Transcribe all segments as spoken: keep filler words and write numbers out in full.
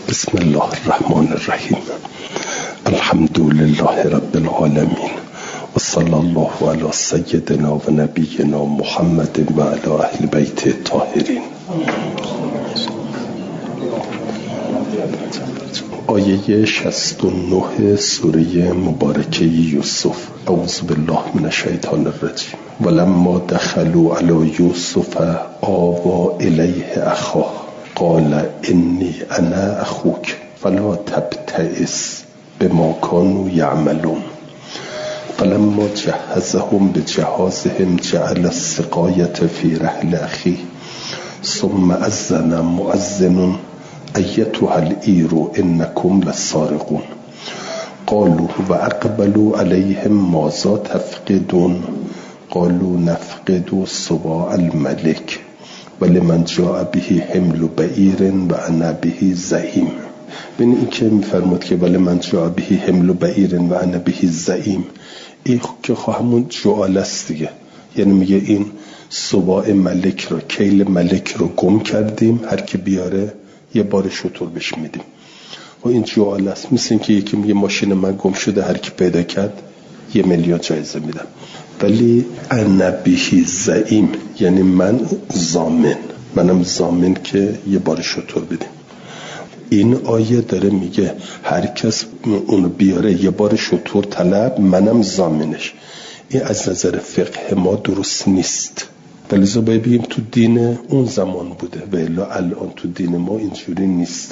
بسم الله الرحمن الرحیم. الحمد لله رب العالمین و صلی الله علی سیدنا و نبینا محمد و علی اهل بیت الطاهرین. آیه شصت و نه سوره مبارکه یوسف. اعوذ بالله من الشیطان الرجیم. ولما دخلوا علی یوسف آوى الیه اخاه قال انی انا اخوک فلا تبتئس بما كانوا يعملون فلما جهزهم بجهازهم جعل السقاية في رحل أخيه ثم أذن مؤذن أيتها العير إنكم لسارقون قالوا وأقبلوا عليهم ماذا تفقدون قالوا نفقد صواع الملك ولمن جاء به حمل بعیر و انا به زعیم. ببین این که میفرمود که ولی من جاء به حمل بعیر و انا به زعیم، این که همون جعال است دیگه، یعنی میگه این صواع ملک رو، کیل ملک رو گم کردیم، هر کی بیاره یه بار شتر بهش میدیم. و این جعال است، مثل این که یکی میگه ماشین من گم شده، هر کی پیدا کرد یه میلیون جایزه میدم. ولی انا به زعیم یعنی من ضامن، منم ضامن که یه بار شتر بدیم. این آیه داره میگه هر کس اونو بیاره یه بار شتر طلب، منم ضامنش. این از نظر فقه ما درست نیست، ولی زو باید بگیم تو دین اون زمان بوده و الا الان تو دین ما اینجوری نیست.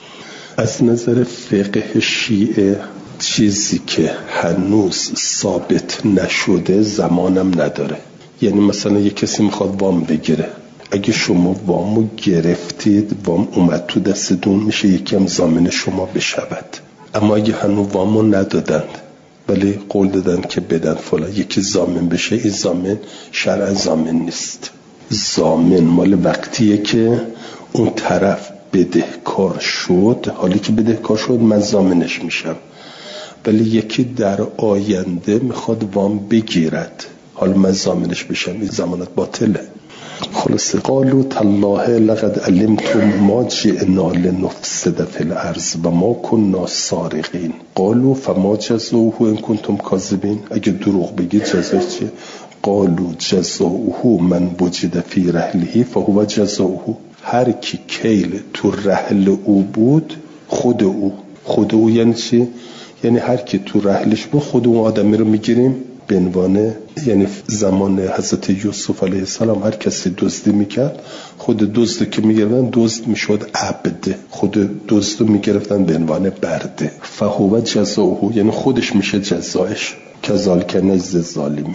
از نظر فقه شیعه چیزی که هنوز ثابت نشده زمانم نداره. یعنی مثلا یک کسی میخواد وام بگیره، اگه شما وامو گرفتید، وام اومد تو دستتون، میشه یکم ضامن شما بشود. اما اگه هنوز وامو ندادند ولی قول دادن که بدن فلان یکی ضامن بشه، این ضامن شرعا ضامن نیست. ضامن مال وقتیه که اون طرف بدهکار شد، حالی که بدهکار شد من ضامنش میشم. ولی یکی در آینده میخواد وام بگیرد، حالا من ضامنش بشم، این ضمانت باطله. خلاصه قالوا تالله لقد علمتم ما جئنا لنفسد فی الارض و ما كنا سارقین قالوا فما جزاؤه ان کنتم کاذبین. اگه دروغ بگید جزاش چیه؟ قالوا جزاؤه من وجد فی رحله فهو جزاؤه. هر کی کیل تو رحل او بود خود او. خود او یعنی چی؟ یعنی هر کی تو رحلش بود خود اون آدمی رو میگیریم به عنوان، یعنی زمان حضرت یوسف علیه السلام هر کسی دزدی میکرد، خود دزد که میگرفتن دزد میشد عبد، خود دزد رو میگرفتن به عنوان برده. فهو جزاؤه یعنی خودش میشه جزایش. کذالک نجزی الظالمین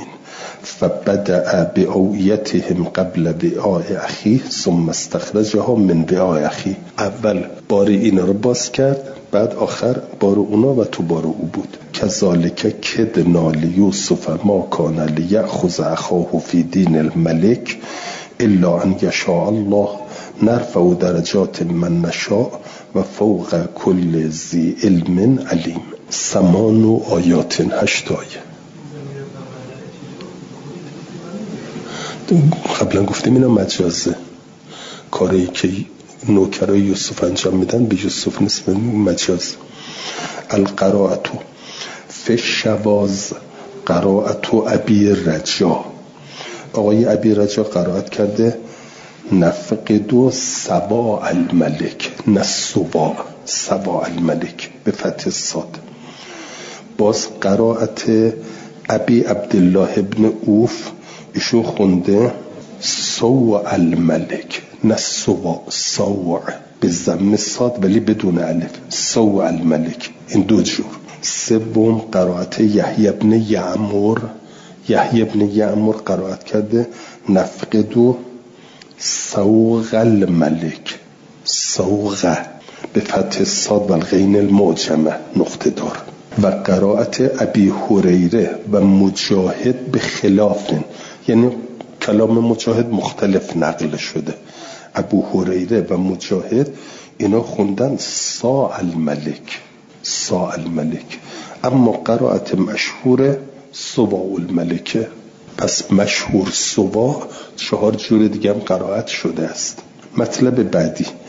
فبدأ بأوعیتهم قبل وعاء اخیه ثم استخرجها من وعاء اخیه. اول بار اینا رو باز کرد، بعد آخر بار اونا و تو بار او بود. کذالک کدنا لیوسف ما کان لیأخذ اخاه فی دین الملک الا ان یشاء الله نرفع درجات من نشاء و فوق کل ذی علم علیم. ثمان آیات، هشت آیه. قبلا گفتیم اینا مجازه، کاری که نوکرای یوسف انجام میدن به یوسف نیست، مجاز. القراءتو فی الشواذ قراءتو ابی رجا. آقای ابی رجا قرائت کرده نفقدو صواع الملک، نه صواع، صواع الملک به فتح صاد. باز قرائت ابی عبدالله ابن اوف، ایشون خونده صواع الملک، نه صواع، صواع به ضم صاد ولی بدون الف، صواع الملک. این دو جور. سوم قرائت یحیی ابن یعمر، یحیی ابن یعمر قرائت کرده نفقدو صوغ الملک، صوغ به فتح صاد و الغین المعجمه نقطه دار. و قرائت ابی هریره و مجاهد به خلاف، یعنی کلام مجاهد مختلف نقل شده. ابو هریره و مجاهد اینا خوندن صاع الملک، صاع الملک. اما قرائت مشهور صواع الملکه. پس مشهور صواع چهار جور دیگه هم قرائت شده است. مطلب بعدی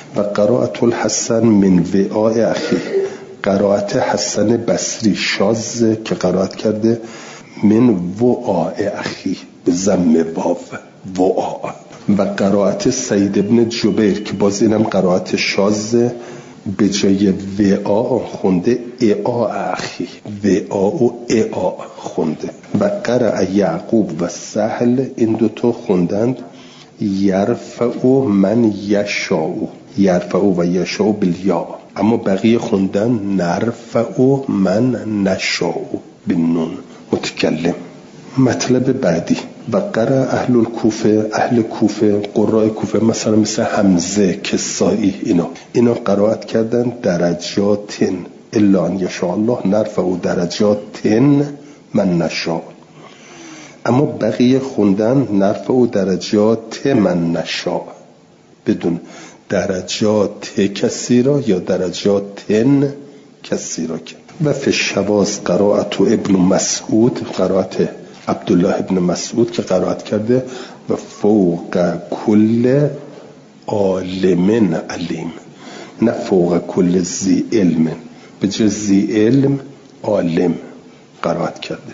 و قرائت الحسن من وعاء اخی، قرائت حسن بصری شاذ که قرائت کرده من وعاء اخی به ضم واو وعاء. و قرائت سعید ابن جبیر که باز اینم قرائت شاذ، به جای وعاء خونده اعاء اخی، وعاء و اعاء خونده. و قرأ یعقوب و سهل این دوتا خوندند یرفع من یشاء، یرفع و یشاء بالیاء، اما بقیه خوندن نرفع من نشاء بالنون متکلم. مطلب بعدی و قرأ اهل الکوفه، اهل کوفه قراء کوفه مثلا مثل حمزه کسائی اینا اینا قرائت کردن درجات الا ان یشاء الله نرفع درجات من نشاء، اما بقیه خوندن نرفع درجات من نشاء بدون درجات کسی را یا درجات کسی را. و فی الشواذ قرائت ابن مسعود، قرائت عبدالله ابن مسعود که قرائت کرده و فوق کل عالم علیم، نه فوق کل ذی علم، به جای ذی علم عالم قرائت کرده.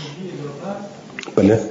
بله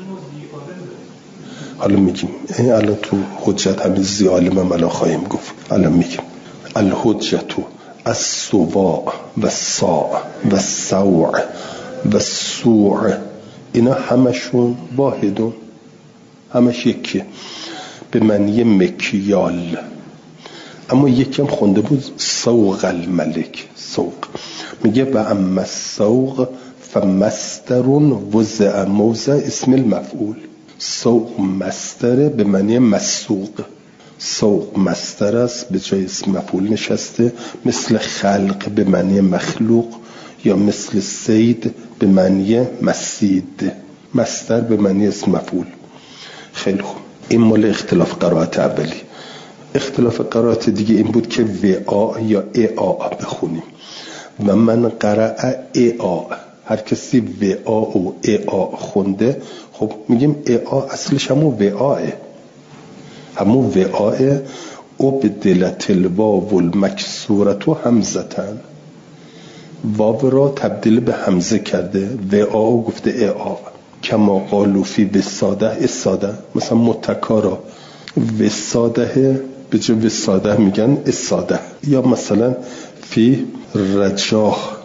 حالا میگیم الان تو حجت همین ذی عالم هم الان خواهیم گفت. الان میگیم الحجتو السواع و الساع و السوع و السوع، اینا همشون واحدون، همش یکیه به معنی مکیال. اما یکم خونده بود سوق الملک، سوق میگه و اما السوق فمسترون وضع موضع اسم المفعول. سوق مستره به معنی مسوق، سوق مستر است به جای اسم مفعول نشسته، مثل خلق به معنی مخلوق یا مثل سید به معنی مسید، مستر به معنی اسم مفعول. خیلی خوب، این مال اختلاف قرائت اولی. اختلاف قرائت دیگه این بود که وعاء یا اعاء بخونیم. و من قرأ اعاء، هر کسی وعاء و اعاء خونده، خب میگیم اعاء اصلش همون وعاءه، همون وعاء ابدلت الواو المکسورة همزتن، واو را تبدیل به همزه کرده، وعاء گفته اعاء. کما قالوا فی وساده اساده، مثلا متکارا وساده به جای وساده میگن اساده. یا مثلا فی رجاه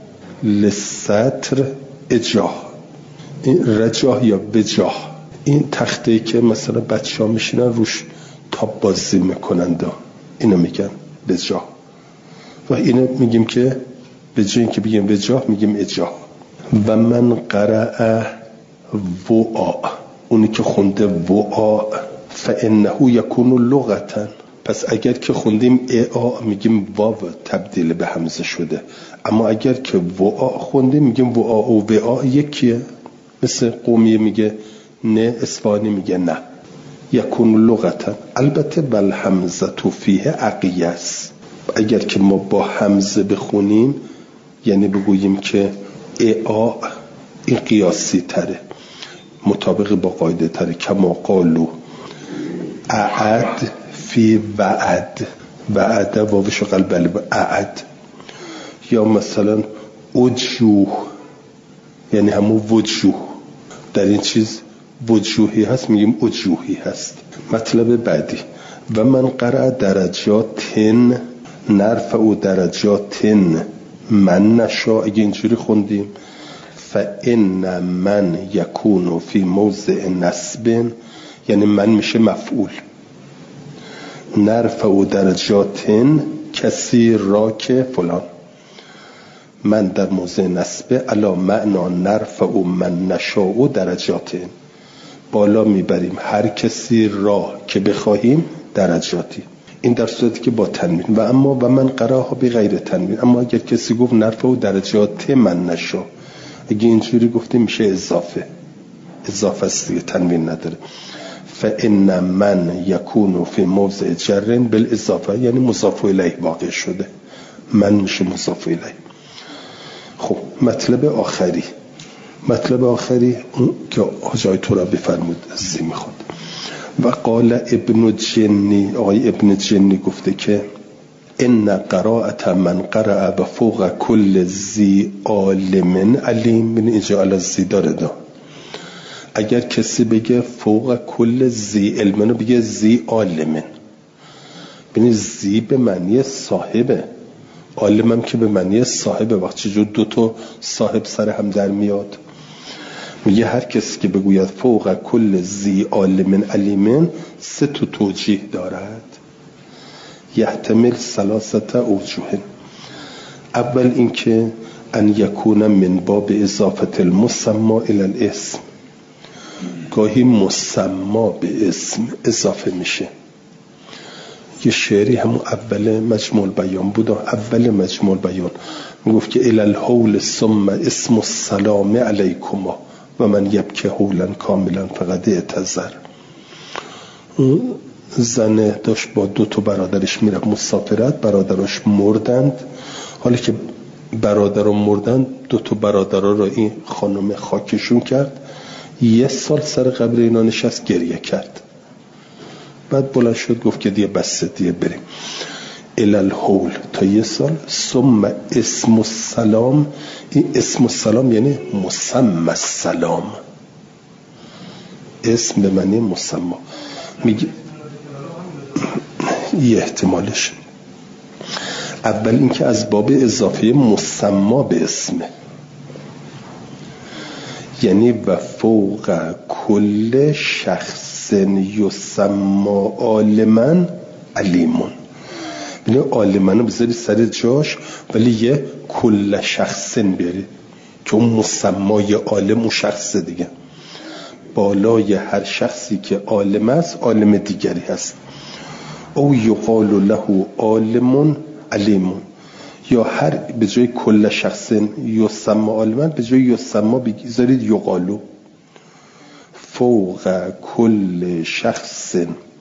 لستر اجاه، این رجاه یا بجاه، این تخته‌ای که مثلا بچه‌ها میشینن روش تاب بازی میکنند، اینو میگن بجاه. و اینو میگیم که به جای اینکه بگیم وجاه میگیم اجاه. و من قرأ وعاء، اونی که خونده وعاء فانه یکون لغتا، پس اگر که خوندیم اعاء میگیم واو تبدیل به همزه شده، اما اگر که وعاء خوندیم میگیم وعاء و وعاء یکیه. مثل قومیه میگه نه، اصفهانی میگه نه. یکون لغتا، البته بل همزه تو فیه اقیس، اگر که ما با همزه بخونیم یعنی بگوییم که اعاء این قیاسی تره، مطابق با قاعده تره. کما قالو اعد فی وعد، وعد واوش قلب اعد. یا مثلا وجوه، یعنی همون وجوه، در این چیز وجوهی هست میگیم وجوهی هست. مطلب بعدی و من قرأ درجاتن نرفع درجاتن من نشاء، اگه اینجوری خوندیم فإن من یکون فی موضع نصب، یعنی من میشه مفعول، نرفع درجاتن کسی را که فلان، من در موضع نصب علا معنا نرفع من نشاء درجاتن، بالا میبریم هر کسی را که بخواهیم درجاتی. این در صورتی که با تنوین. و اما و من قرأها بی غیر تنوین، اما اگر کسی گفت نرفع درجات من نشاء، اگه اینجوری گفتیم میشه اضافه، اضافه است دیگه، تنوین نداره. فإن من یکون فی موضع جر بالاضافه، یعنی مضاف الیه واقع شده، من میشه مضاف الیه. خب مطلب آخری، مطلب آخری اون که حاج آقای ترابی فرمود از میخواد. و قال ابن جنی، آقای ابن جنی گفته که ان قراءت من قرأ و فوق کل ذی عالم علیم، این اینجا الازی داره دا، اگر کسی بگه فوق کل ذی علم رو بگه ذی عالم، ببینید ذی به معنی صاحبه، عالم هم که به معنی صاحبه. وقت چجور دو تا صاحب سر هم در میاد؟ میگه هر کسی که بگوید فوق کل ذی عالم علیم سه تا توجیه دارد، یحتمل ثلاثه اوجه. اول اینکه ان یکون من باب اضافه المسمى الى الاسم، گاهی مسما به اسم اضافه میشه. یه شعری همون اول مجموع بیان بود، اول مجموع بیان میگفت که الی الحول ثم اسم السلام علیکما و من یبکی حولا کاملا فقط اعتذر. زن داشت با دو تا برادرش میره مسافرت، برادرش مردند، حالی که برادر مردند دو تا برادرها رو این خانم خاکشون کرد، یه سال سر قبر اینا نشست گریه کرد. بعد بلند شد گفت که دیگه بسه دیگه بریم. الالحول تا یه سال. ثم اسم السلام، این اسم السلام یعنی مسمى السلام، اسم به معنی مسمى. میگه یه احتمالش اول اینکه از باب اضافه مسمى به اسمه، یعنی و فوق کل شخص یسمى عالما علیمون. ببین عالما رو بذاری سر جاش ولی یه کل شخص بیاری که اون مسمای عالم اون شخص دیگه، بالای هر شخصی که عالم است عالم دیگری هست. او یقال له عالم علیم، یا هر به جای کل شخص یسمى عالما به جای یسمى بگذارید یقالو. فوق کل شخص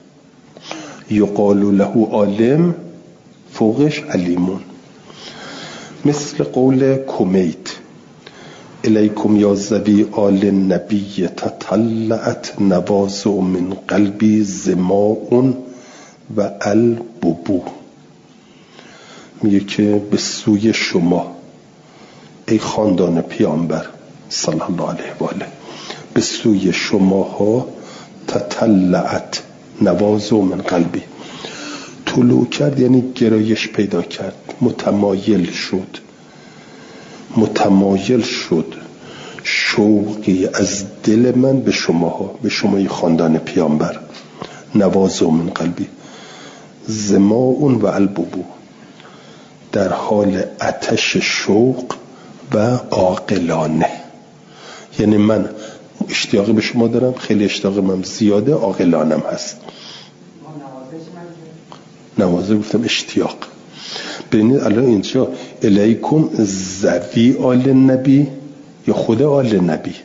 یقال له عالم، فوقش علیمون. مثل قول کمیت الیکم یا ذوی آل نبی تطلعت نوازع من قلبی زماء و الببو، میگه که به سوی شما ای خاندان پیامبر صلی الله علیه و آله، به سوی شماها تطلعت نوازع من قلبی، طلوع کرد یعنی گرایش پیدا کرد، متمایل شد، متمایل شد شوقی از دل من به شماها، به شمای خاندان پیامبر. نوازع من قلبی، زماء و الببو، در حال آتش شوق و عاقلانه، یعنی من اشتیاقی به شما دارم، خیلی اشتیاق من زیاده، عاقلانم هست. نوازه گفتم اشتیاق. ببینید الان اینجا الیکم ذوی آل نبی یا خود آل نبی،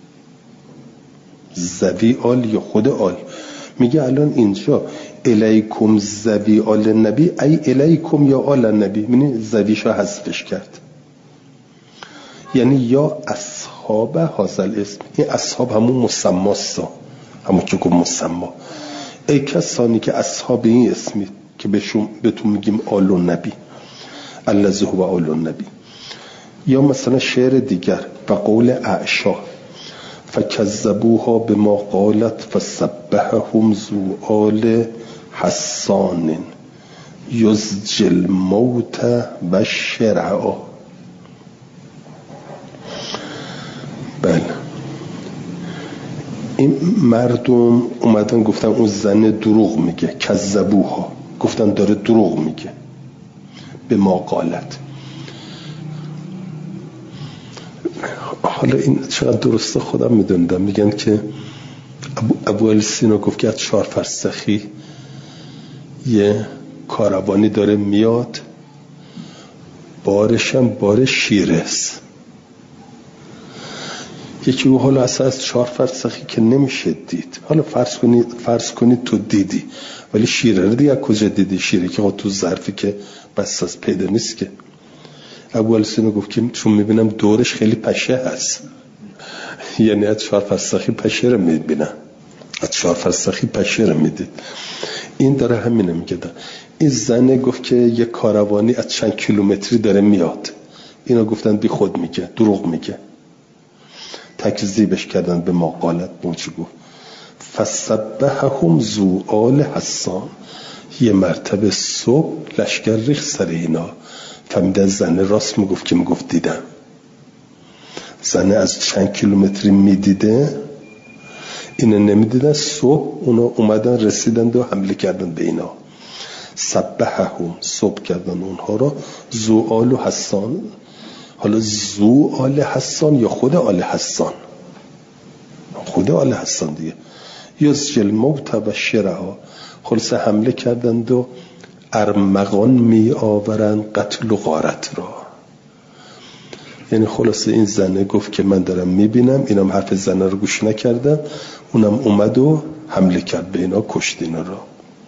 ذوی آل یا خود آل. میگه الان اینجا الیکم ذوی آل نبی ای الیکم یا آل نبی، یعنی ذویشو حذفش کرد، یعنی یا اصحاب هذل اسم. این اصحاب همون مسماست، همون که گفت مسمى. ای کسانی که اصحاب این اسمی که بهشون بهتون میگیم آل النبی، الذی هو آل النبی. یا مثلا شعر دیگر و قول اعشا فکذبوها بما قالت فسبحهم ذو آل حسان یزجی الموت و شرعا. بله این مردم اومدن گفتن اون زن دروغ میگه، کذبوها گفتن داره دروغ میگه، به ما قالت. حالا این چقدر درسته خودم میدوندم. میگن که ابو, ابو السینا گفت که از چهار فرسخی یه کاروانی داره میاد، بارشم بار شیرز. یکی او حالا اصلا از چهار فرسخی که نمیشه دید، حالا فرض کنید فرض کنید تو دیدی، ولی شیره رو دیگه کجا دیدی؟ شیره که تو ظرفی که بس از پیدا نیست که. ابو السینا گفت که چون میبینم دورش خیلی پشه هست، یعنی از چهار فرسخی پشه رو میبینم. از چهار فرسخی پشه میدید. این داره همینه میگه. این زنه گفت که یه کاروانی از چند کیلومتری داره میاد. اینا گفتن بی خود میگه، دروغ میگه. تکذیبش کردن به مقالت موجگو. فسبحهم ذو آل حسان. یه مرتبه صبح لشکر ریخ سر اینا. فهمیدن زنه راست میگفت که میگفت دیدم. زنه از چند کیلومتری میدیده، اینا نمیدیدن. صبح اونا اومدن رسیدن و حمله کردن به اینا. سبحهم، صبح کردن اونها را. ذو آل حسان. حالا ذو آل حسان یا خود آل حسان؟ خود آل حسان دیگه. یزجل موت و شرها. خلاصه حمله کردند و ارمغان می آورن قتل و غارت را. یعنی خلاصه این زنه گفت که من دارم میبینم، اینم حرف زنه رو گوش نکردن، اونم اومد و حمله کرد به اینا، کشت اینا را.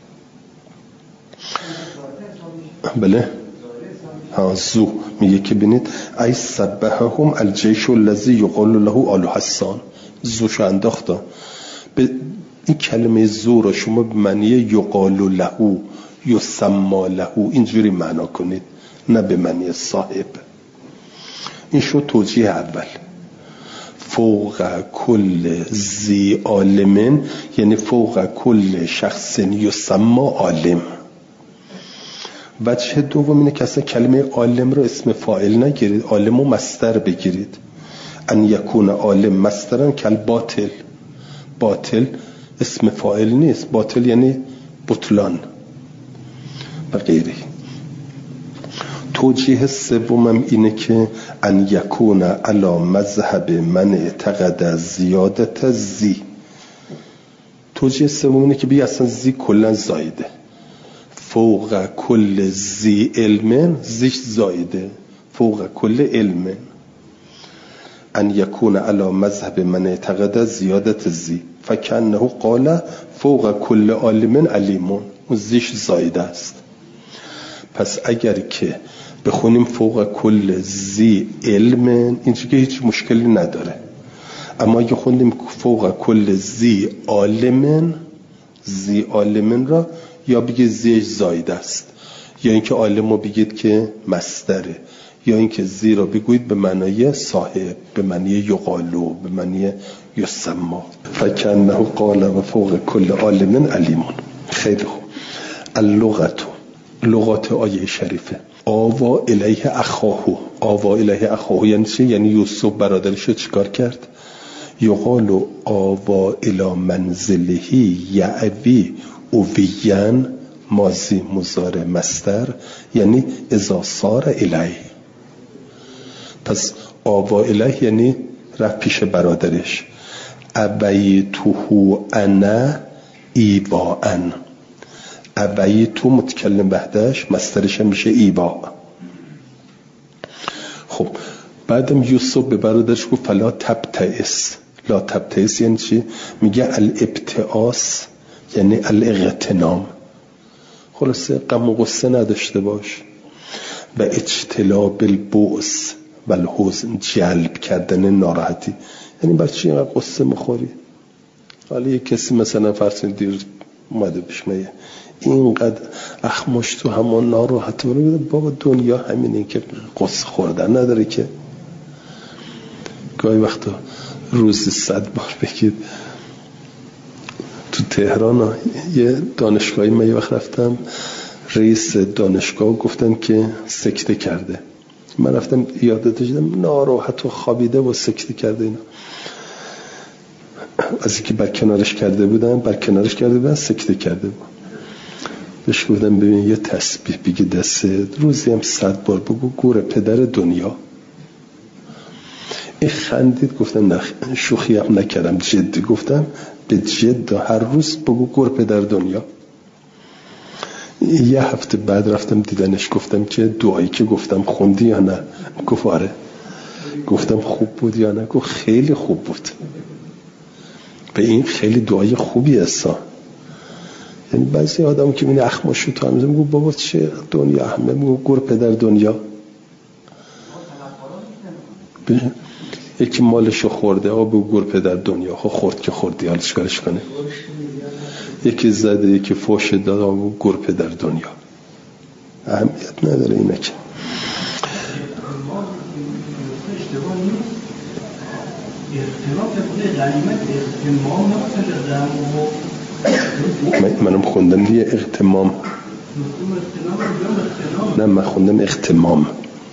بله ها. زو میگه که بینید ای سبحهم الجیش الذی یقال له آل حسان. زوشو انداختن. به این کلمه زو رو شما به معنی یقال له یسما له اینجوری معنا کنید، نه به معنی صاحب. این شو توجیه اول. فوق کل ذی عالم یعنی فوق کل شخص یسما عالم. وجه دوم اینه که اصلا کلمه عالم رو اسم فاعل نگیرید، عالم رو مصدر بگیرید. ان یکون عالم مصدرن کل باطل. باطل اسم فاعل نیست، باطل یعنی بطلان و غیره. توجیه سومم اینه که ان یکون علی مذهب من اعتقد زیادت زی. توجیه سوم اینه که بگه اصلا زی کلا زایده. فوق کل زی علم، زیش زایده. فوق کل علم. ان یکون علی مذهب من اعتقد زیادت زی فکنه قال فوق کل عالم علیمون. اون زیش زایده است. پس اگر که بخونیم فوق کل زی علم، اینجا که هیچ مشکلی نداره. اما اگه خوندیم فوق کل زی عالم، زی عالم را یا بگید زیش زایده است، یا اینکه عالم رو بگید که مصدره، یا اینکه زی را بگوید به معنای صاحب، به معنی یقالو، به معنی یسما. فکنه قال و فوق کل عالم علیمون. خیلی خوب. اللغت، لغات آیه شریفه. آوا الیه اخاهو. آوا الیه اخاهو یعنی چی؟ یعنی یوسف برادرش رو چیکار کرد؟ یقالو آوا الی منزلهی یعوی اویان، ماضی مضارع مصدر، یعنی اذا صار الیه. پس آوا الیه یعنی رفت پیش برادرش. ابیتوهو انا ایباان. ابیتو متکلم بعدش مصدرش میشه ایبا. خب بعدم یوسف به برادرش گفت فلا تبتئس. لا تبتئس یعنی چی؟ میگه الابتئاس یعنی الاغتنام. خلاصه غم و غصه نداشته باش. و اجتلاب البؤس و الحزن، جلب کردن ناراحتی. یعنی برای چی اینقدر قصه میخوری؟ حالا یک کسی مثلا فرض دیر اومده پیش میگه اینقدر اخماش تو همون ناراحت رو، بابا دنیا همینه که قصه خوردن نداره که. گاهی وقتا روزی صد بار بگید تو تهران یه دانشگاهی من یه وقت رفتم، رئیس دانشگاه گفتن که سکته کرده. من رفتم یادتش دیدم ناراحت و خوابیده و سکته کرده. اینا از اینکه بر کنارش کرده بودن بر کنارش کرده بودن سکته کرده بود. بهش گفتم ببین یه تسبیح بگی دست روزی هم صد بار بگو گور پدر دنیا. این خندید. گفتم نه شوخی هم نکردم، جدی گفتم به جد هر روز بگو گور پدر دنیا. یه هفته بعد رفتم دیدنش، گفتم که دعایی که گفتم خوندی یا نه؟ گفت آره. گفتم خوب بود یا نه؟ گفت خیلی خوب بود. به این خیلی دعای خوبی هستا. یعنی بعضی آدم که میگه اخماشو تو هم میگه بابا چه دنیا همه میگه گور پدر دنیا. یکی مالشو خورده آب و گرپه در دنیا ها خورد که خوردی حالا چیکارش کنه. یکی زده یکی فوش داد آب و گرپه در دنیا اهمیت نداره اینه که منم خوندم دیگه اغتمام نه من خوندم اغتمام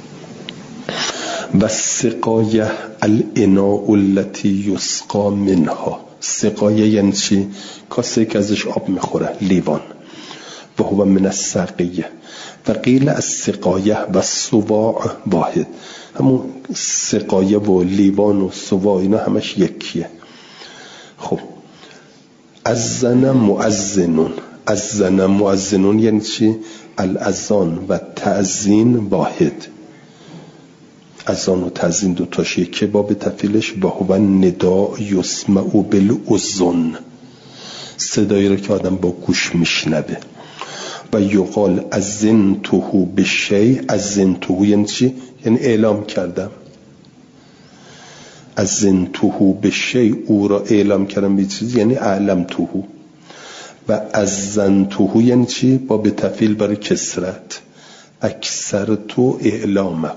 و سقایه الاناء التي یسقا منها. سقایه یعنی چی؟ کاسه که ازش آب میخوره، لیوان. و هو من السقیه و قیل از سقایه و سواع واحد. همون سقایه و لیوان و سواع اینا همش یکیه. خب اذن مؤذنون. اذن مؤذنون یعنی چی؟ الاذان و تعذین واحد. اذان و تعذین دو تاش یکه باب تفیلش. و هو نداء یسمع بالاذن، صدایی رو که آدم با گوش میشنوه. و یقال اذنته بشیء. اذنته یعنی چی؟ یعنی اعلام کردم. اذنته بشیء او را اعلام کردم به چیزی یعنی اعلمته. و اذنته یعنی چی؟ با به تفعیل برای کسرت. اکثرت اعلامه.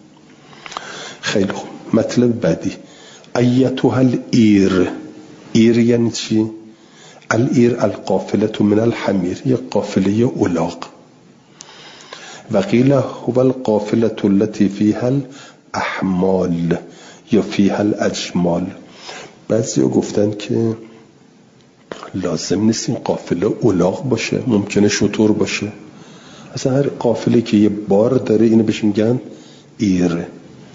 خیلی خوب. مطلب بعدی ایتها العیر. عیر یعنی چی؟ العیر القافله من الحمیر، یک قافله الاغ. و قیل هو القافله التي فيها الاحمال یا فيها الاجمال. بعضیا گفتن که لازم نیست این قافله الاغ باشه، ممکنه شتر باشه. اصلا هر قافله که یه بار داره اینو بهش میگن ایره.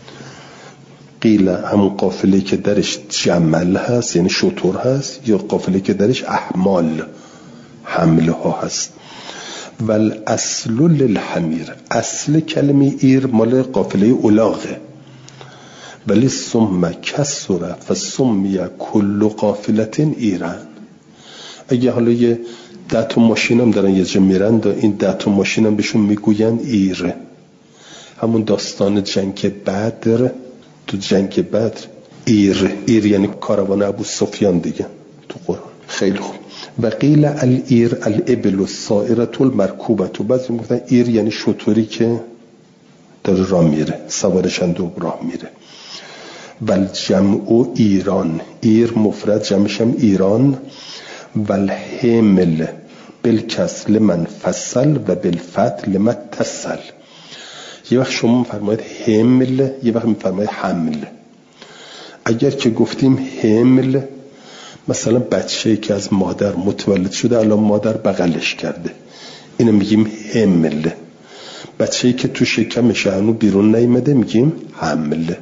قیل همون قافله که درش جمل هست یعنی شتر هست، یا قافله که درش احمال حمله ها هست. ول اصل للحمیر. اصل کلمه ایر مال قافله الاغه. ولی ثم کسر فسمی کل قافلت ایران. اگه حالا یه ده تا ماشین هم دارن یه جا میرن، این ده تا ماشین هم بهشون میگوین ایره. همون داستان جنگ بدر، تو جنگ بدر ایر ایر یعنی کاروان ابو سفیان دیگه تو قرآن. خیلی خوب. و قیل الایر الابل السائره المرکوبه. تو بعضی میگفتن ایر یعنی شتری که داره راه میره، سوارشن دو راه میره. ول جمع ایران. ایر مفرد جمعش هم ایران. ول حمل بالکسر لمن فصل و بالفتح لمن اتصل. یه وقت شما میفرمایید حمل، یه وقت میفرمایید حمل. اگر که گفتیم حمل، مثلا بچه‌ای که از مادر متولد شده الان مادر بغلش کرده، اینو میگیم حمل. بچه‌ای که تو شکمش هنوز بیرون نیامده میگیم حمل.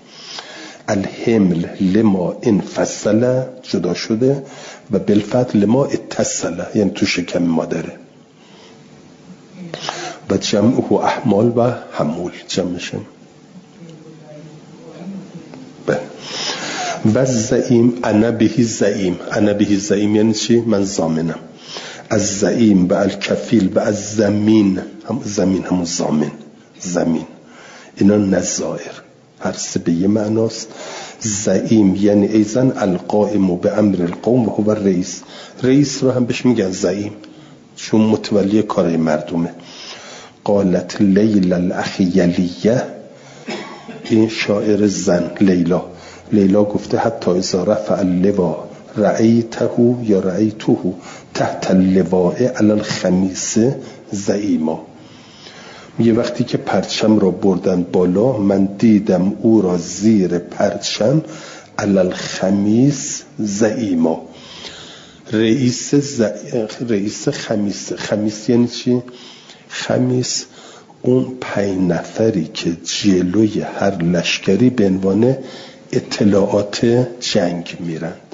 الحمل لما انفصل جدا شده و بالفتح لما اتصل یعنی تو شکم مادره. و جمعه احمال و حمول جمعشم. و زعیم انا بهی زعیم. انا بهی زعیم یعنی چی؟ من ضامنم. از زعیم و الکفیل و از زمین. هم زمین همون ضامن. زمین اینا نظائر هر سه به یه معناست. زعیم یعنی ایزن القائم به امر القوم و هو رئیس. رئیس رو هم بهش میگن زعیم چون متولی کارای مردمه. قالت لیلا الاخیلیه. این شاعر زن لیلا. لیلا گفته حتی اذا رفع اللوا رأیته یا رأیته تحت اللواء علی الخمیس زعیما. یه وقتی که پرچم را بردن بالا من دیدم او را زیر پرچم علی الخمیس زعیما. رئیس ز... رئیس خمیس. خمیس یعنی چی؟ خمیس اون پنج نفری که جلوی هر لشکری به عنوان اطلاعات جنگ میرند.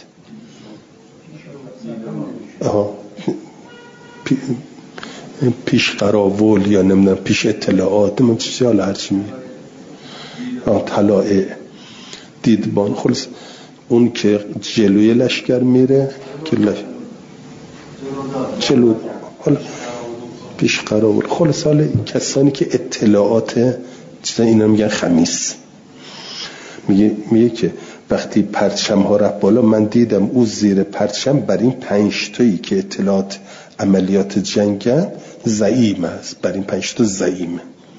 آها پی... پیش قراول یا نمیدونم پیش اطلاعات من چیزی حالا هرچی می طلائع دیدبان. خلاص اون که جلوی لشکر میره که لش... جلو حالا پیش قراول. خلاص حالا کسانی که اطلاعات چیزا اینا میگن خمیس. میگه میگه که وقتی پرچم ها رفت بالا من دیدم او زیر پرچم بر این پنج تایی که اطلاعات عملیات جنگن زعیم است، بر این پنج تا زعیمه.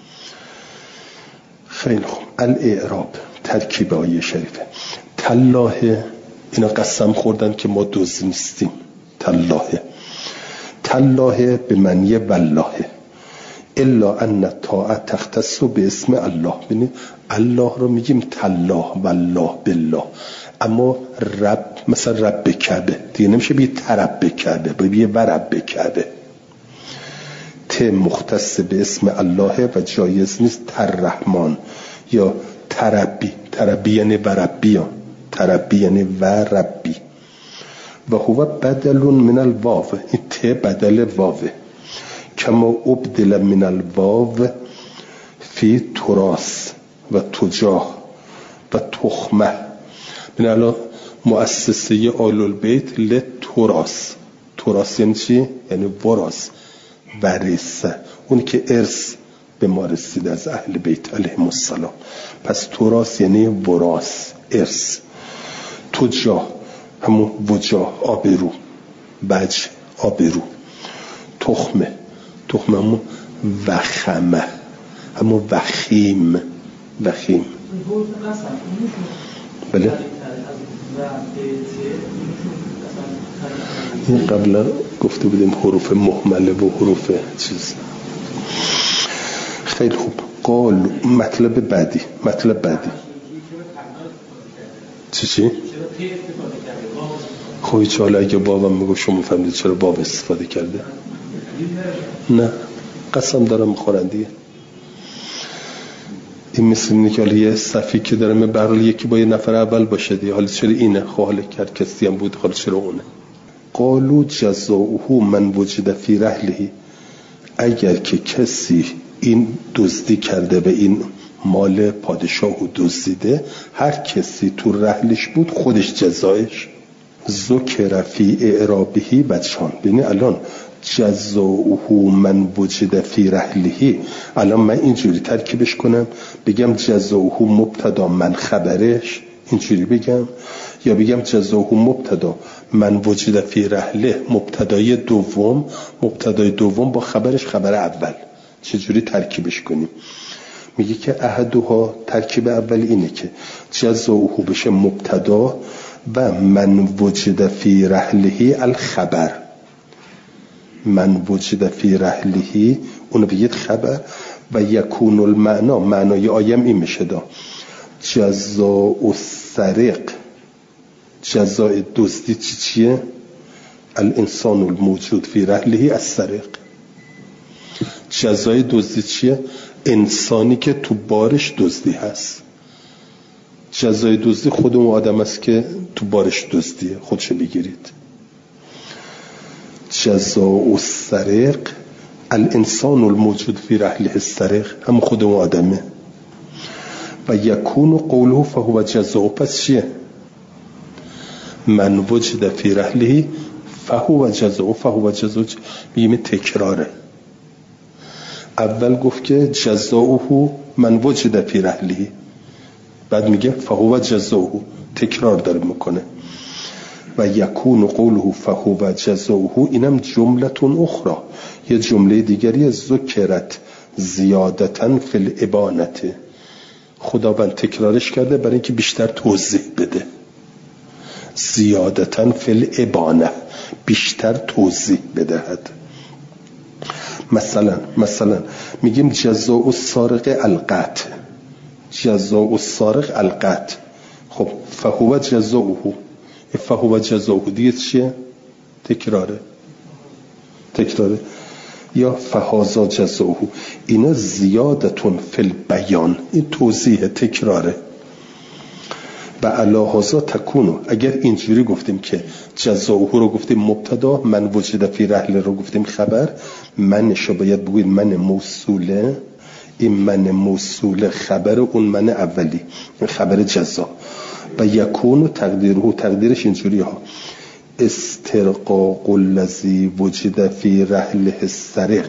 خیلی خوب. الاعراب ترکیب آیه شریفه. تالله، اینا قسم خوردن که ما دزد نیستیم. تالله تالله به معنی والله، الا ان الطاعه تختص به اسم الله. ببینید الله رو میگیم تالله والله بالله، اما رب مثلا رب کعبه دیگه نمیشه بگید ترب کعبه، بگید ورب کعبه. ت مختص به اسم الله و جایز نیست تر رحمان یا تربی. تربی یعنی وربیان، تربی یعنی وربی. و هو بدل من الواو، این ت بدل واوه. کما ابدل من الواو فی تراس و تجاه و تخمه. ببین الان مؤسسه آل البیت لتراس. تراس یعنی چی؟ یعنی وراث، ورثه، اون که ارث به ما رسید از اهل بیت علیهم السلام. پس تراس یعنی وراث، ارث. تجاه همون وجاه، آبرو، بج، آبرو. تخمه، تخمه همون وخمه، همون وخیم، وخیم. بله این قبلا گفته بودیم حروف مهمله و حروف چیز. خیلی خوب. قال مطلب بعدی، مطلب بعدی چی چی؟ خوی چاله اگه بابم میگو شما فهمید چرا باب استفاده کرده؟ نه قسم دارم میخورن دیگه. این مثل اینه که حالا یه صفی که دارم برحال یکی با یه نفر اول باشه دیگه، حالا چرا اینه؟ خب حالا کرد کسی هم بود، حالا چرا اونه؟ قالو جزاؤه من وجد فی رحله، اگر که کسی این دزدی کرده و این مال پادشاهو دزدیده، هر کسی تو رحلش بود خودش جزایش. ذکر فی اعرابه بچان. ببین الان جزاؤه من وجد فی رحله، الان من اینجوری ترکیبش کنم بگم جزاؤه مبتدا من خبرش، اینجوری بگم، یا بگم جزاؤه مبتدا من وجد فی رحله مبتدای دوم، مبتدای دوم با خبرش خبر اول. چجوری ترکیبش کنیم؟ میگه که احدها، ترکیب اول اینه که جزاؤه بشه مبتدا و من وجد فی رحله الخبر. من وجد فی رحله اونو بگید خبر. و یکون المعنا، معنای آیم این میشه دا جزاء السرق، جزای دزدی چی چیه؟ الانسان الموجود فی رحله السرق. جزای دزدی چیه؟ انسانی که تو بارش دزدی هست. جزای دزدی خود اون آدم است که تو بارش دزدیه، خودشو بگیرید. جزاء السرق الانسان الموجود فی رحله السرق، هم خود اون آدمه. و یکون قوله فهو جزاء، پس چیه؟ من وجد فی رحله فهو جزاء، فهو جزاء میگیم تکراره. اول گفت که جزاؤه من وجد فی رحله، بعد میگه فهو جزاؤه، تکرار داره میکنه. و یکون قوله فهو جزاؤه، اینم جملتون اخرى، یه جمله دیگری ذکرت زیادتن فی الابانت، خداوند تکرارش کرده برای اینکه بیشتر توضیح بده. زیادتن فی الابانه، بیشتر توضیح بدهد. مثلا مثلا میگیم جزاء السارق القطع، جزاء السارق القطع. خب فهو جزاؤه، فهو جزاؤه دیگه چیه؟ تکراره، تکراره. یا فهذا جزاؤه، اینا زیادتون فی البیان، این توضیح، تکراره. و علی هذا تکونو، اگر اینجوری گفتیم که جزاؤه رو گفتیم مبتدا، من وجد فی رحله رو گفتیم خبر، منشو باید بگوید من موصوله، این من موصوله خبر اون من اولی، خبر جزا. و یکون تقدیره، تقدیرش اینجوری ها استرقاق الذی وجد فی رحله السرق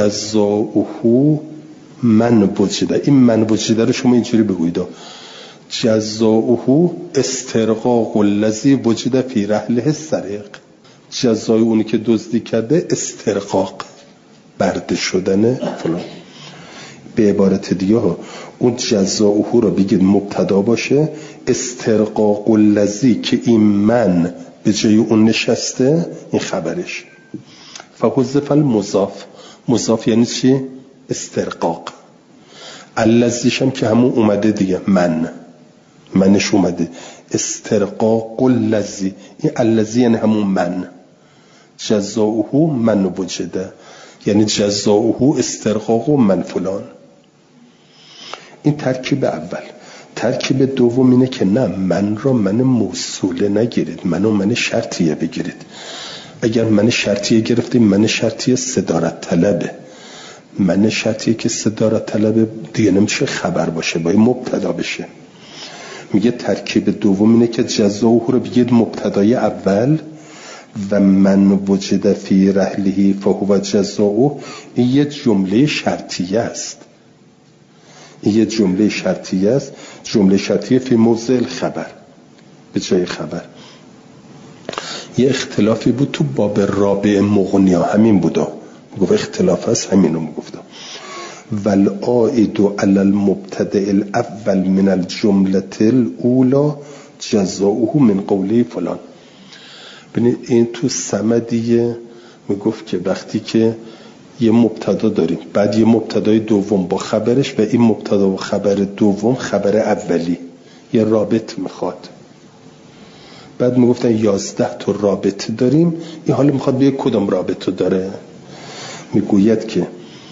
جزاؤه من وجد. این من وجد رو شما اینجوری بگوید جزاؤه استرقاق الذی وجد فی رحله السریق. جزای اونی که دزدی کرده استرقاق، برده شدن فلان. به عبارت دیگه ها اون جزاؤه رو بگید مبتدا باشه، استرقاق الذی که این من به جای اون نشسته این خبرش. فحذف المضاف، مضاف یعنی چی؟ استرقاق. الذیش هم که همون اومده دیگه، من منش اومده، استرقاق الذی، این الذی یعنی همون من. جزاؤه من وجده یعنی جزاؤه استرقاق و من فلان. این ترکیب اول. ترکیب دوم اینه که نه، من را من موصوله نگیرید، منو من شرطیه بگیرید. اگر من شرطیه گرفتیم، من شرطیه صدارت طلبه. من شرطیه که صدارت طلبه دیگه نمیشه خبر باشه، باید مبتدا بشه. میگه ترکیب دوم اینه که جزاؤه رو بگید مبتدای اول و من وجد فی رحله فهو جزاؤه. این یه جمله شرطیه است، این یه جمله شرطیه است. جمله شرطیه فی موضع الخبر، به جای خبر. یه اختلافی بود تو باب رابع مغنیا، همین بودا، گفت اختلاف هست، همینو میگفتم. والعائد علی المبتدأ الاول من الجمله الاولى جزاؤه من قوله فلان. ببینید این تو صمدیه میگفت که وقتی که یه مبتدا داریم، بعد یه مبتدای دوم با خبرش، و این مبتدا و خبر دوم خبر اولی، یه رابط میخواد. بعد میگفتن یازده تا رابط داریم، این حالا میخواد به کدام رابطه داره؟ میگوید که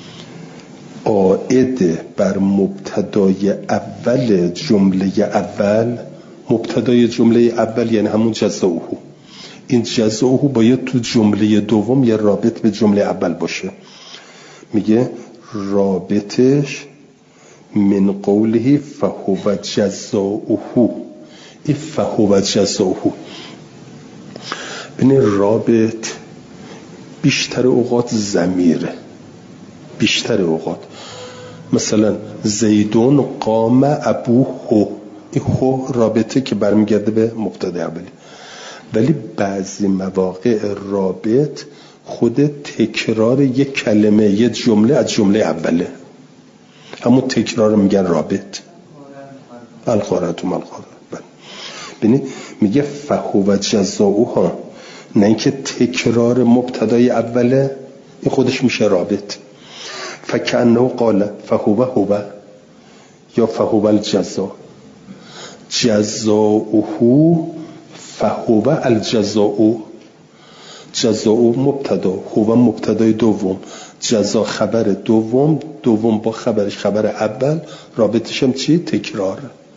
عائد بر مبتدای اول جمله اول، مبتدای جمله اول یعنی همون جزاؤه. این جزاؤه باید تو جمله دوم یه رابط به جمله اول باشه. میگه رابطش من قوله فهو جزاؤه. این فهو جزاؤه، ببین رابط بیشتر اوقات ضمیره، بیشتر اوقات. مثلا زیدون قام ابوه، این هو رابطه که برمیگرده به مبتدا اولی. ولی بعضی مواقع رابط خود تکرار یک کلمه، یک جمله از جمله اوله، همون تکرار میگن رابط. الخارت و ملخارت. ببینید میگه فهو جزاؤها، نه اینکه تکرار مبتدای اوله، این خودش میشه رابط. فکأنه قال فهو هو یا فهو الجزاء، جزاؤه فهو الجزاء. جزاء مبتدا، هو مبتدای دوم، جزا خبر دوم، دوم با خبرش خبر اول، رابطش هم چی؟ تکرار.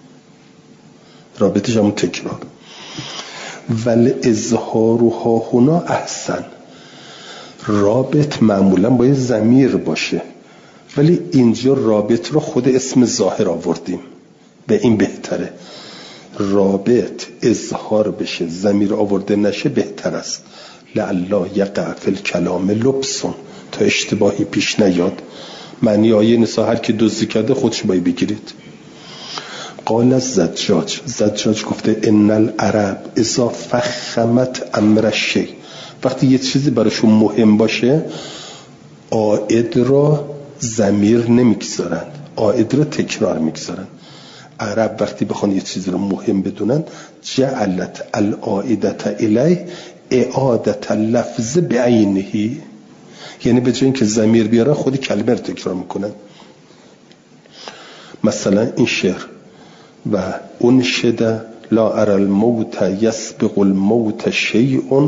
رابطش هم تکرار. ول اظهارها هنا احسن. رابط معمولا باید ضمیر باشه، ولی اینجا رابط رو خود اسم ظاهر آوردیم، به این بهتره. رابط اظهار بشه، ضمیر آورده نشه بهتر است. لعلا یقع فی الکلام لبسون، تا اشتباهی پیش نیاد. معنی آیه نسا هر که دزدی کرده خودش باید بگیرید. قال الزجاج، زجاج گفته ان العرب اذا فخمت امر الشیء، وقتی یه چیزی براشون مهم باشه عائد را ضمیر نمیگذارن، عائد را تکرار میگذارن. عرب وقتی بخوان یه چیزی رو مهم بدونن، جعلت العائدة الیه اعادة اللفظ بعینه، یعنی به جای اینکه ضمیر بیارن خودی کلمه رو تکرار میکنن. مثلا این شعر و انشد لا ارى الموت یسبق الموت شیء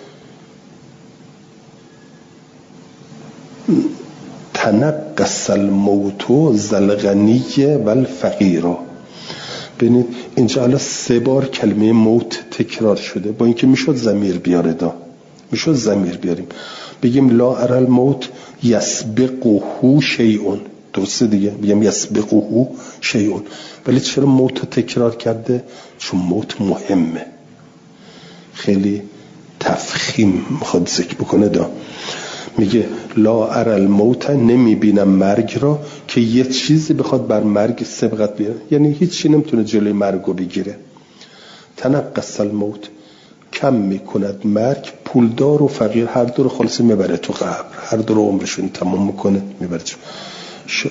تنقص الموت زلغنی و الفقیر. ببینید اینجا الان سه بار کلمه موت تکرار شده، با اینکه میشد ضمیر بیاره، دا میشد ضمیر بیاریم، بگیم لا ارى الموت یسبقه شیء، درسته دیگه، بگیم یسبقه شیء. ولی چرا موت تکرار کرده؟ چون موت مهمه، خیلی تفخیم میخواد ذکر بکنه. دا میگه لا ار الموت، نمیبینم مرگ را که یه چیزی بخواد بر مرگ سبقت بیاره، یعنی هیچی نمیتونه جلوی مرگو بگیره. تنقص الموت، کم میکند مرگ پولدار و فقیر هر دو رو خلاص میبره تو قبر، هر دو رو عمرشون تمام میکنه میبره. ش...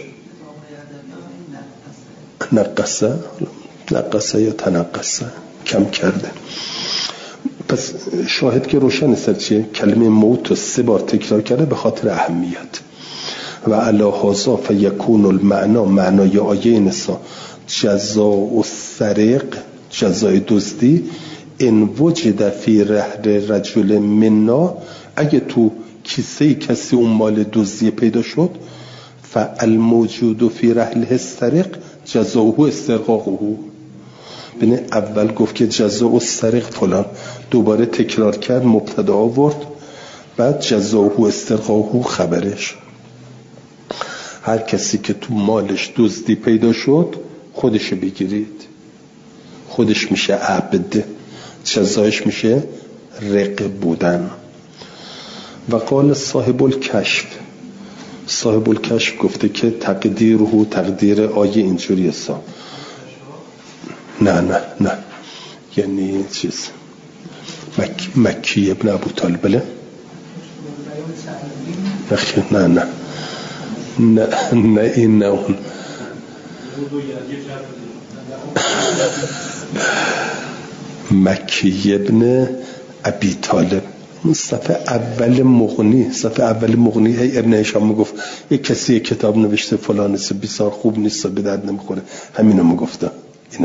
نقصه نقصه یا تنقصه، کم کرده. پس شاهد که روشن است چیه؟ کلمه موت رو سه بار تکرار کرده به خاطر اهمیت. و علی هذا فیکون المعنا، معنای آیه نسا جزاء السرق، جزای دزدی، ان وجد فی رحل رجل منا، اگه تو کیسه کسی اون مال دزدی پیدا شد، فالموجود فی رحله السرق جزاؤه استرقاقه. ببین اول گفت که جزاء السرق فلان، دوباره تکرار کرد، مبتدا آورد، بعد جزاؤه استرقاقه خبرش. هر کسی که تو مالش دزدی پیدا شد خودش بگیرید، خودش میشه عبد، جزایش میشه رق بودن. و قال صاحب الکشف، صاحب الکشف گفته که تقدیره، تقدیر آیه اینجوری است. نه نه نه یعنی چیز مک... مکی ابن ابو طالب. بله نه نه نه نه این نه اون مکی ابن ابی طالب. صفحه اول مغنی، صفحه اول مغنی هی ابن هشام میگفت یک کسی یک کتاب نوشته فلان است بسیار خوب نیست به درد نمیخوره، همینو میگفته. اینا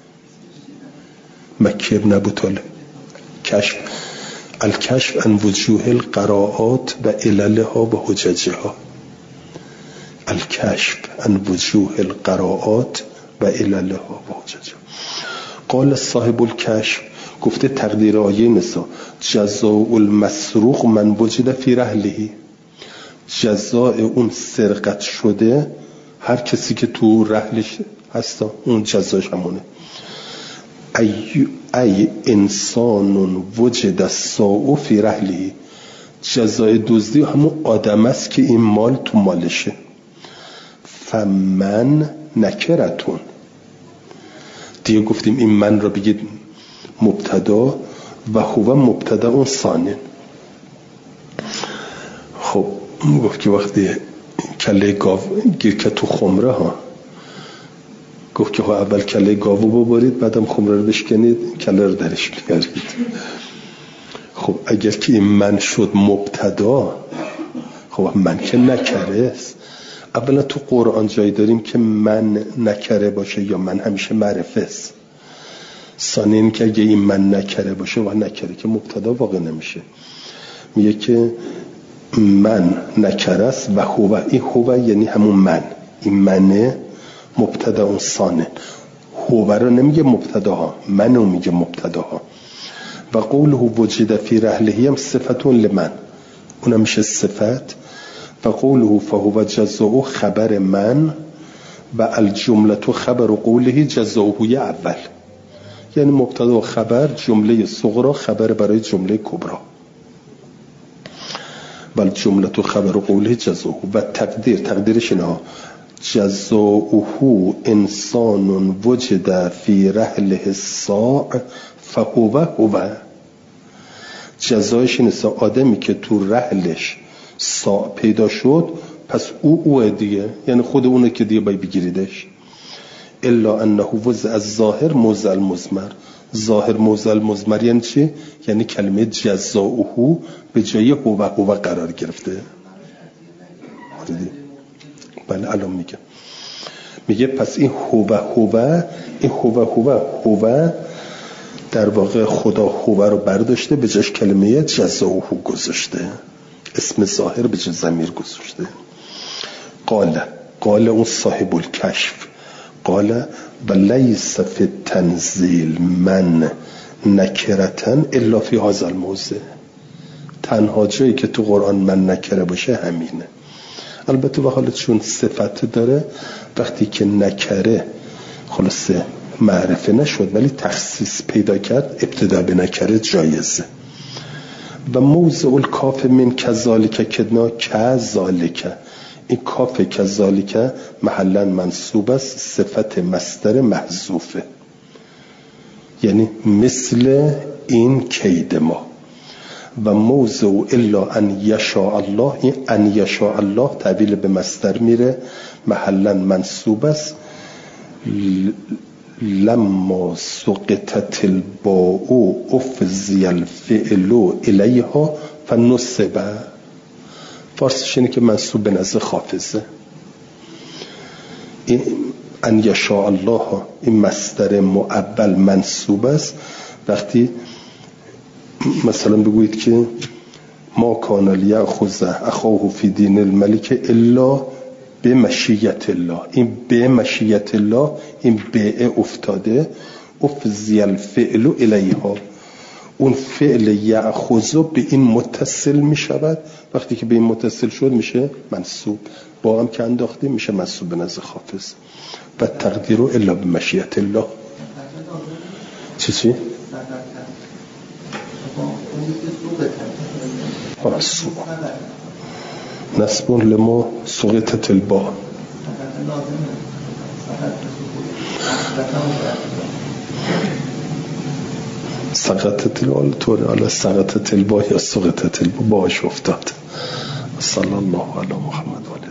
مکی ابن ابو طالب. کشف، الکشف عن وجوه القراءات و عللها و حججها. الکشف عن وجوه القراءات و عللها و حججها. قال صاحب الکشف گفته تقدیر آیه نسا جزاء المسروق من وجد فی رحله، جزاء اون سرقت شده هر کسی که تو رحلش هستا اون جزاش همونه. ای, ای انسان وجد الساء فی رحله، جزای دزدی همون آدم است که این مال تو مالشه. فمن نکرتون، دیگه گفتیم این من را بگید مبتدا و هو مبتدا اون ثانی. خب گفت که وقتی کله گاو گیر که تو خمره ها، گفت که اول کله گاوو ببرید بعدم خمره رو بشکنید کله رو درش بیارید. خب اگر که این من شد مبتدا، خب من که نکره است. اولا تو قرآن جایی داریم که من نکره باشه یا من همیشه معرفه است. ثانیاً این که اگه این من نکره باشه و نکره که مبتدا واقع نمیشه. میگه که من نکره است و هو، این هو یعنی همون من، این منه مبتدا اون ثانیه. هو رو نمیگه مبتدا ها، منو میگه مبتدا ها. و قوله وجد فی رحله هم صفتون لمن، اونم میشه صفت. و قوله فهو جزاء خبر من و الجمله خبر قوله جزاءه اول، یعنی مبتدا و خبر جمله صغرا خبر برای جمله کبرا. بل جمله خبر قوله جزاءه. و تقدیر، تقدیرش اینها جزاؤه انسان وجد فی رحله الساع فهو هو، جزایش اینه آدمی که تو رحلش ساع پیدا شد پس او اوه دیگه، یعنی خود اونه که دیگه باید بگیریدش. الا انه وضع الظاهر موضع المضمر، ظاهر موضع المضمر یعنی چی؟ یعنی کلمه جزاؤه به جای هو هو قرار گرفته. بله الان میگه میگه پس این هو هو، این هو هو هو در واقع خدا هو رو برداشته به جاش کلمه جزاؤه گذاشته، اسم ظاهر به جای ضمیر گذاشته. قال قال اون صاحب الکشف قال و لیس فی التنزیل من نکرتن الا فی هذا الموضع، تنها جایی که تو قرآن من نکره باشه همینه. البته به حال چون صفت داره وقتی که نکره خلاصه معرفه نشد ولی تخصیص پیدا کرد ابتدا به نکره جایزه. و موضع الکاف من کذالک کدنا کذالک، این کاف کذالک محلا منصوب است، صفت مصدر محذوفه، یعنی مثل این کید ما. و موضع الا ان یشاء الله، این ان یشاء الله تبدیل به مصدر میره، محلا منصوب است. لما سقطت الباء افزی الفعل الیها فنصب، فارسیش اینه که منصوب به نزد خافضه. این ان یشاء الله این مصدر مؤول منصوب است. وقتی مثلا بگویید که ما کان لیأخذ اخاه فی دین الملک الا به مشیت الله، این به مشیت الله، این به افتاده، افزی الفعل الیها، اون فعل یأخذ به این متصل می شود. وقتی که به این متصل شد میشه منصوب، با هم که انداختیم میشه منصوب به نزد خافض. و تقدیر الا به مشیت الله. چی چی؟ نسب لما سقطت الباء، سقطت الباء طوری حالا سقطت الباء یا سقطت الباء باش افتاد. صلی الله علی محمد و